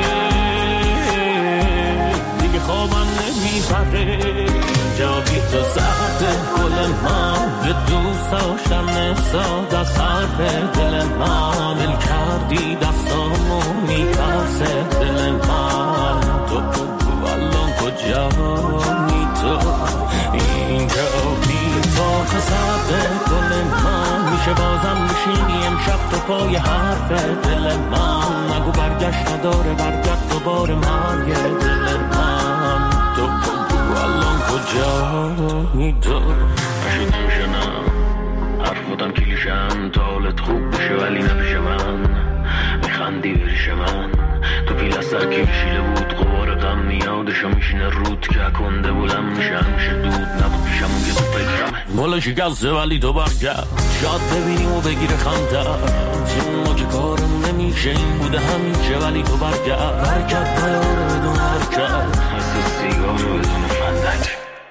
دیگه خوابم نمیبره جا بی تو ساعت گل من یه دوست داشتم ساده از حرف دل من دل کردی دستامو میپرسه دل من تو بگو الان کجایی تو اینجا بی تو ساعت گل من میشه بازم بشینی امشب تو پای حرف دل من نگو برگشت نداره برگشت دوباره مرگ دل من تو بگو الان کجایی تو نشد میشنم حرف بودم کلیشم تا حالت خوب بشه ولی نپیش من میخندی بریش من تو پیل از سر که شیله بود قبار غم میادشو میشینه رود که کنده بلم میشه همیشه دود نبود پیشم اون یه تو فکرمه مولا شکسته ولی تو برگرد شاد ببینیم و بگیره خنده چون ما که کارمون نمیشه این بوده همیشه ولی تو برگرد برکت پیاره بدون حرکت حس سیگار رو بدون فندک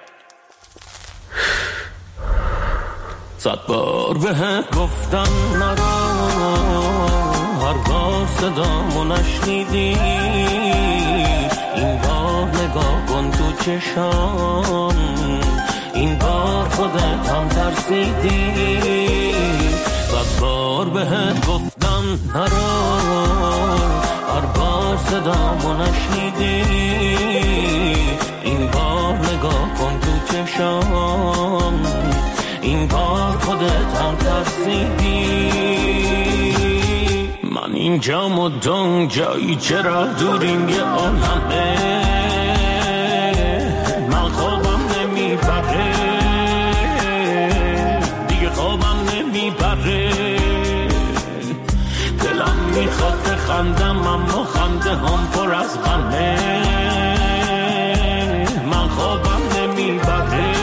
صد بار بهت گفتم نرا هر بار صدامو نشنیدی این بار نگاه کن تو چشام این بار خودت هم ترسیدی صد بار بهت گفتم نرا هر بار صدامو نشنیدی این بار نگاه کن تو چشام این بار خودت هم ترسیدی من اینجا مدام جایی چرا دوریم یه عالمه من خوابم نمیبره دیگه خوابم نمیبره دلم میخواد خندم اما خنده هم پر از غمه من خوابم نمیبره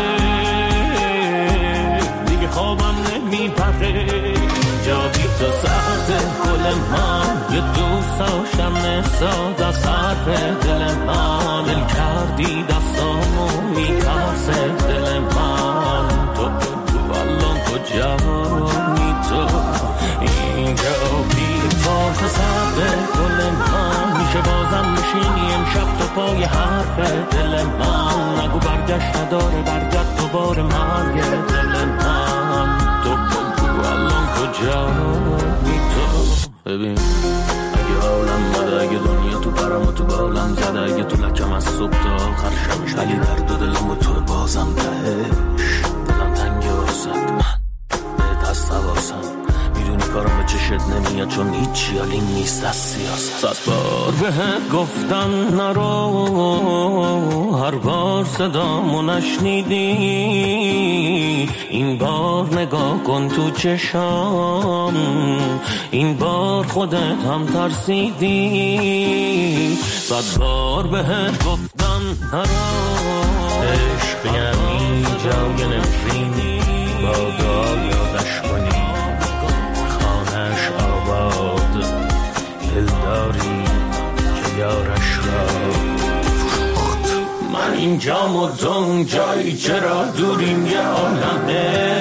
خوابم نمیبره جا بی تو ساعت گل من یه دوست داشتم ساده از حرف دل من دل کردی دستامو میپرسه دل من تو بگو الان کجایی تو اینجا بی تو ساعت گل من میشه بازم بشینی امشب تو پای حرف دل من نگو برگشت نداره برگشت دوباره مرگ دل من تو بگو الان کجایی تو ببین اگه حالم بده اگه دنیا تو برم و تو بالم زده اگه تو لکم از صبح تا آخر شبش ولی درد و دلم و تو بازم تهش دلم تنگه واسد من بهت هست حواسم میدونی افکارم به چشت نمیاد چون هیچی حالی نیست از سیاست. صد بار بهت گفتم نرو، هر بار صدامو نشنیدی. این بار نگاه کن تو چشام، این بار خودت هم ترسیدی. صد بار بهت گفتم نرو، عشق یعنی جای نفرینی، بادا یادش کنی خانش آباد، دلداری که یارش را فروخت. من اینجام و دون جایی چرا دوریم یه عالمه،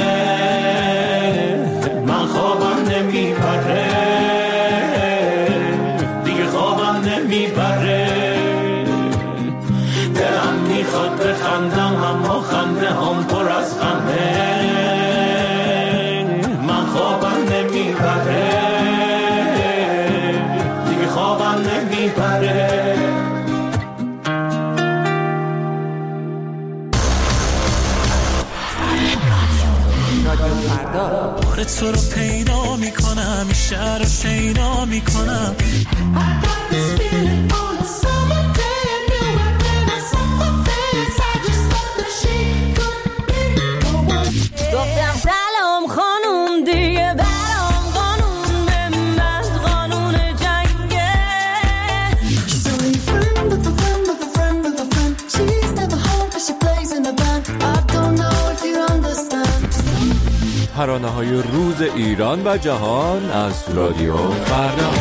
من خوابم نمیبره دیگه، خوابم نمیبره. دلم میخواد بخندم اما خنده هم پر از غمه، من خوابم نمیبره دیگه، خوابم نمیبره. بار تو رو پیدا میکنم، این شهر رو شیدا میکنم. گفتم سلام خانوم دیگه برام قانون من قانون جنگه. She's only a friend of a friend of a friend of a friend. She's never home but she plays in a band. I don't know if you understand. ترانه‌های روز ایران و جهان از رادیو فردا.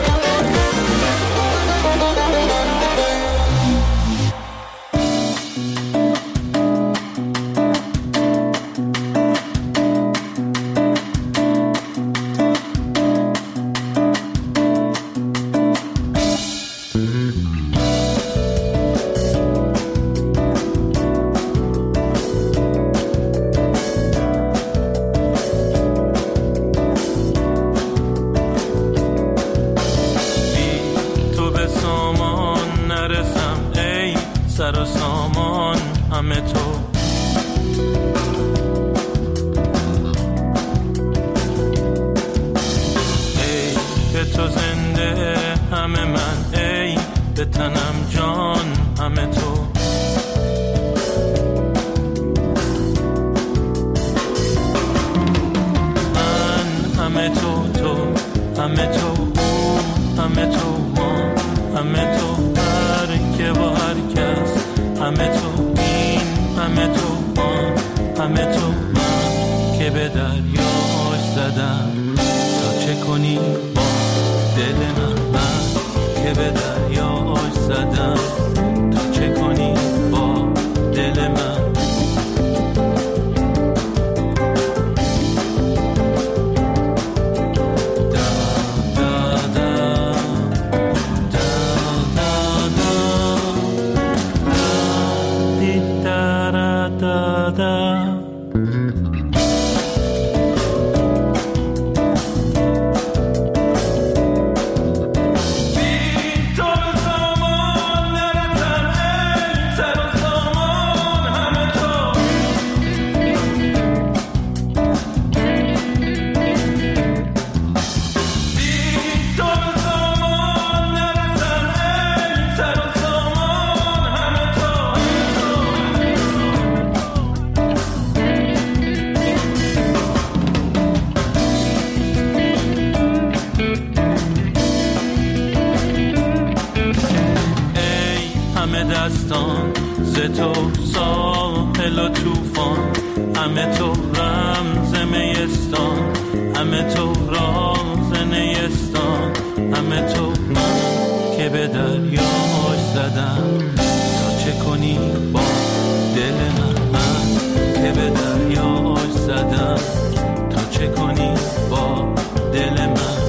دستان ز تو ساحل و توفان، همه تو رمز میستان، همه تو راز نیستان، همه تو من که به دریاش زدم تا چه کنی با دل من، من که به دریاش زدم تا چه کنی با دل من.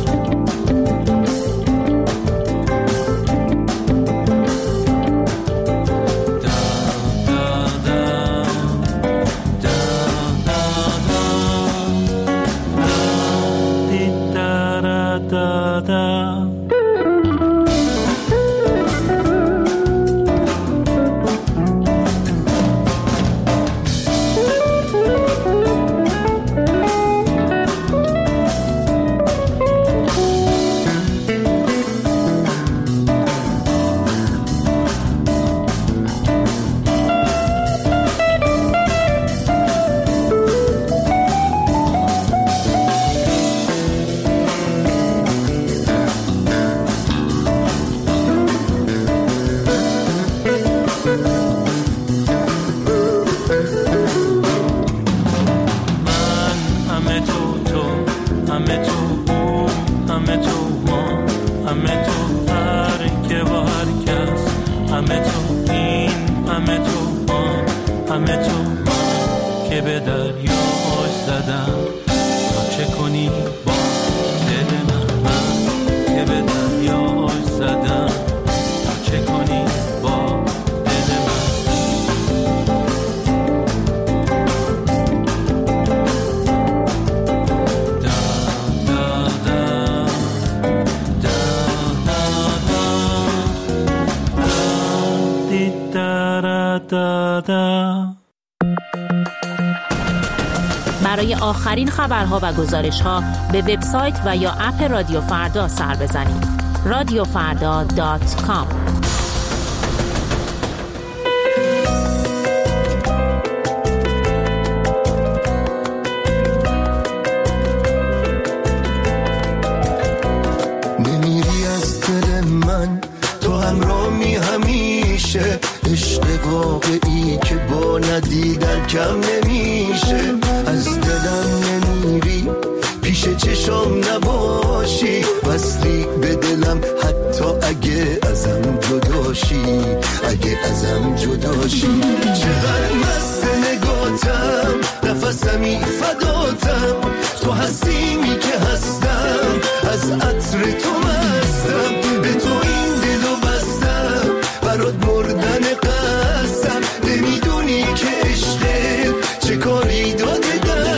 همه تو ما، همه تو هر که با هر کس، همه تو این، همه تو آن، همه تو من که به دریاش زدم تا چه کنی با دل من، من که به دریاش زدم تا چه کنی با دل من. برای آخرین خبرها و گزارش‌ها به وبسایت و یا اپ رادیو فردا سر بزنید. رادیو فردا دات کام. نمیری از دل من، تو همراهی همیشه، عشق واقعی که با ندیدن کم نمیشه. از دلم نمیری، پیش چشام نباشی، وصلی به دلم حتی اگه ازم جداشی، اگه ازم جداشی. چقدر مست نگاتم، نفسمی فداتم، تو هستیمی که هستم، از عطر تو مستم، به تو این دلو بستم، برات مردن قسم، نمیدونی که عشقت چه کاری داده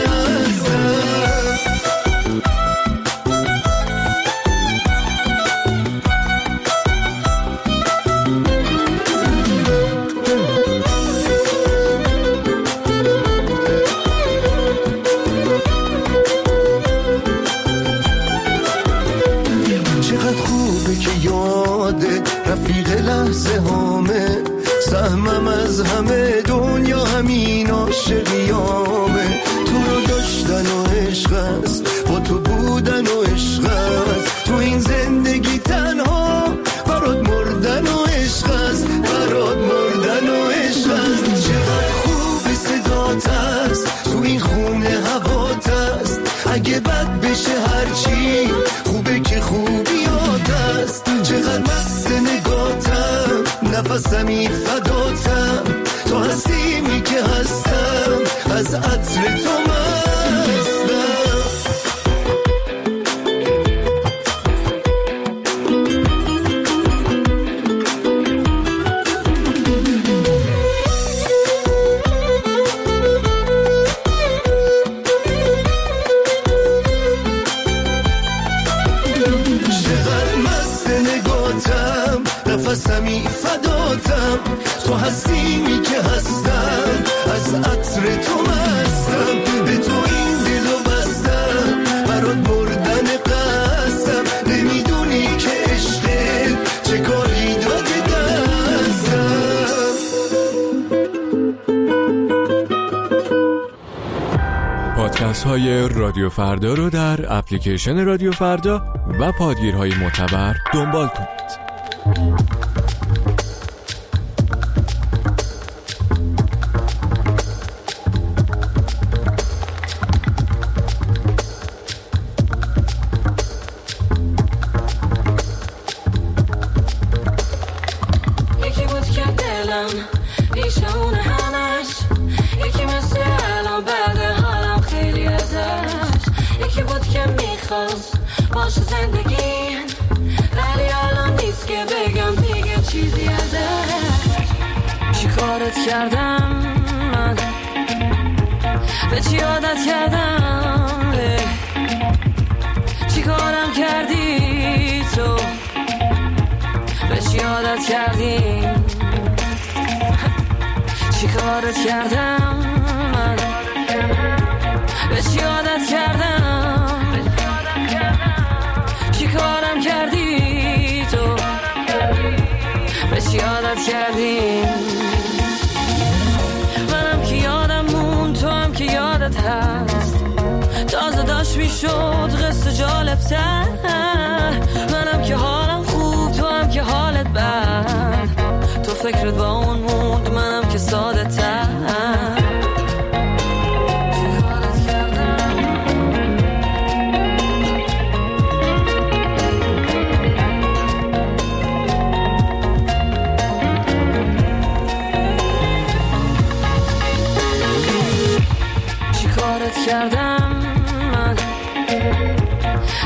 سهمم از همه دنیا همین عاشقیامه. تو رو داشتن و عشق است، با تو بودن و عشق است، تو این زندگی تنها برات مردن و عشق است، برات مردن و عشق است. چقدر خوب صدات است، تو این خونه هوات است، اگه بد بشه هرچی خوبه که خوبیات است. چقدر مست نگاتم، نفسمی فداتم، تو هستیمی که هستم، از عطر تو مستم. چقدر مست نگاتم، نفسمی فداتم، تو هستیمی که هستم، از عطر تو مستم، به تو این دلو بستم، برات مردن قسم، نمیدونی که عشقت چه کاری داده دستم. پادکست های رادیو فردا رو در اپلیکیشن رادیو فردا و پادگیرهای معتبر دنبال کنید. باشه زندگی، ولی الان نیست که بگم دیگه چیزی ازش. چی کارت کردم من، به چی عادت کردم، چی کارم کردی تو، به چی عادت کردی، چی کارت کردم من، به چی عادت کردم، چی کارم کردی تو، به چی عادت کردی. منم که یادم مون، تو هم که یادت هست، تازه داشت میشد قصه جالب تر. منم که حالم خوب، تو هم که حالت بد، تو فکرت با اون موند، منم که ساده تر.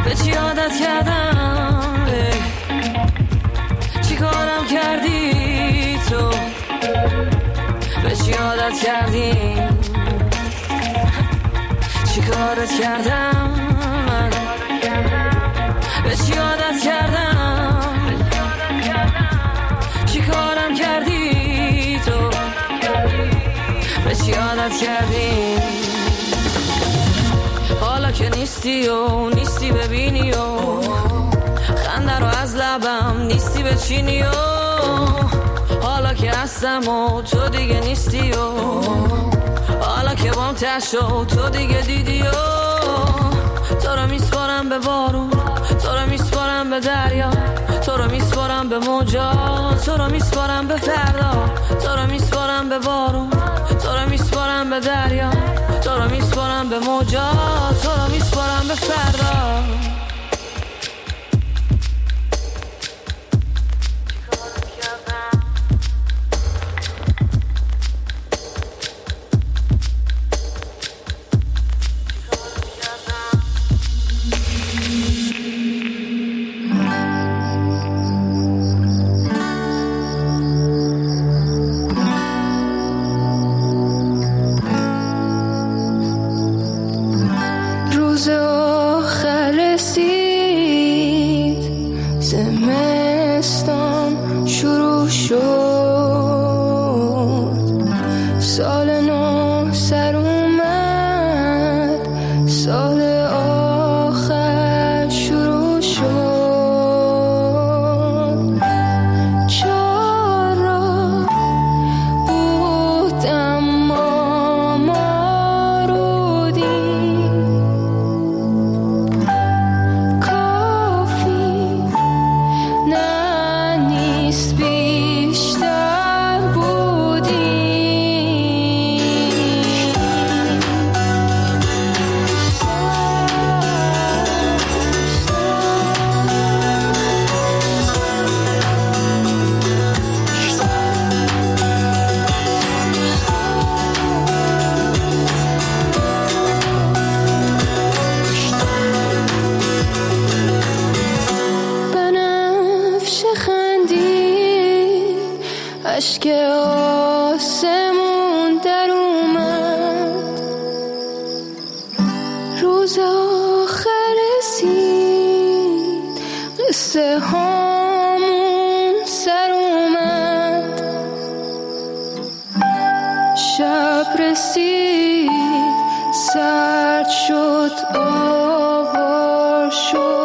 به چی عادت کردم، چی کارم کردی تو، به چی عادت کردی، چی کارت کردم من، به چی عادت کردم، چی کارم کردی تو، به چی عادت کردی. حالا که نیستی و نیستی ببینی و خنده رو از لبم نیستی بچینی و حالا که هستم و تو دیگه نیستی و حالا که بام تشت و تو دیگه دیدی و تو رو میسپارم به بارون، تو رو میسپارم به دریا، تو رو میسپارم به موجا، تو رو میسپارم به فردا، تو رو میسپارم به بارون، تو رو میسپارم به دریا، تو رو میسپارم به موجا، تو رو میسپارم به فردا. اشک آسمون در اومد، روز آخر رسید، قصه هامون سر اومد، شب رسید، سرد شد، آوار شد.